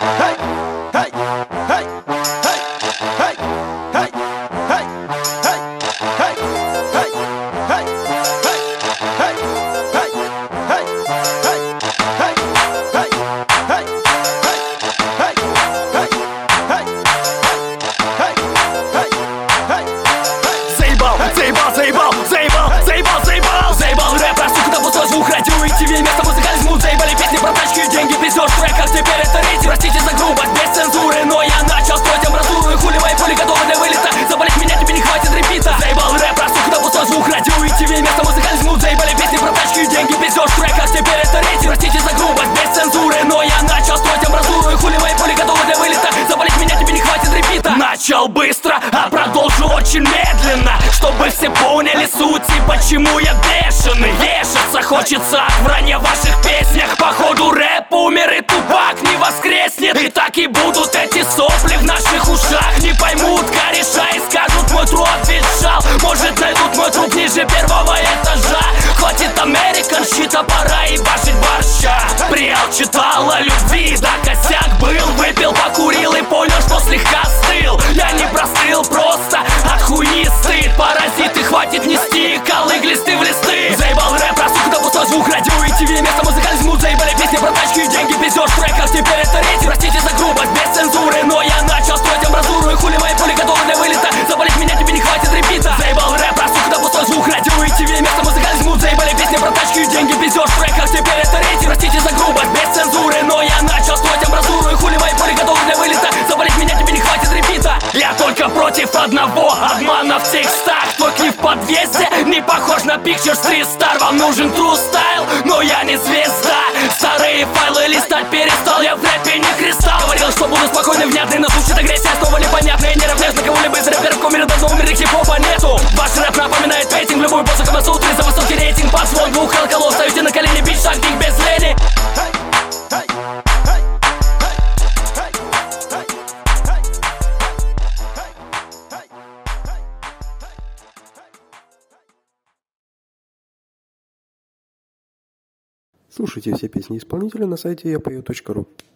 Заебал рэп, а сука, того свой звук, радио и ТВ, место музыкализму. Заебали песни про тачки и деньги, везешь в треках, теперь это рейтинг. Простите за грубость, без цензуры, но я начал строить амбразуру. И хули мои поле готовы для вылета, заболеть меня тебе не хватит репита. Заебал рэп, а сука, того свой звук, радио и ТВ, место музыкализму. Заебали песни про тачки и деньги, везешь в треках, теперь это рейтинг. Простите за грубость, без цензуры, но я начал строить амбразуру. И хули мои поле готовы для вылета, заболеть меня тебе не хватит репита. Начал быстро, а продолжу очень медленно, чтобы все поняли суть и почему я бешеный. Вешаться хочется от вранья в ваших песнях. Походу рэп умер и Тупак не воскреснет. И так и будут эти сопли в наших ушах. Не поймут кореша и скажут: мой труп ветшал. Может, найдут мой труп ниже первого этажа. Хватит American щит, а пора и башить борща. Приял читал о любви, да косяк был. Выпил, покурил и понял, что слегка стыл. Я не простыл, просто от хуйни стыд. Паразиты, хватит нести колы глисты в листы. Заебал рэп, а сука, того свой звук, радио и ТВ, место музыкализму. Заебали песни про тачки и деньги, везешь в треках, теперь это рейтинг. Простите за грубость, без цензуры, но я начал строить амбразуру. И хули мои поле готовы для вылета, заболеть меня тебе не хватит репита. Заебал рэп, а сука, того свой звук, радио и ТВ, место музыкализму. Заебали песни про тачки и деньги, везешь в треках, теперь это рейтинг. Простите за грубость, без цензуры, но я начал строить амбразуру. И хули мои поле готовы для вылета, заболеть меня тебе не хватит репита. Я только против одного обмана в текстах. Твой клип в подъезде не похож на Picture Street Star. Вам нужен true style, но я не звезда. Старые файлы листать перестал, я в рэпе не кристалл. Говорил, что буду спокойный, внятный, но звучит агрессия снова непонятная. Я не равняюсь на кого-либо из рэперов, кумира давно умерли, хип-хопа нету. Ваш рэп напоминает рейтинг, в любую позу комасу. Ты за высокий рейтинг, под звон двух колоколов. Ставите на колени бич, шагник без лени. Слушайте все песни исполнителя на сайте yapoe.ru.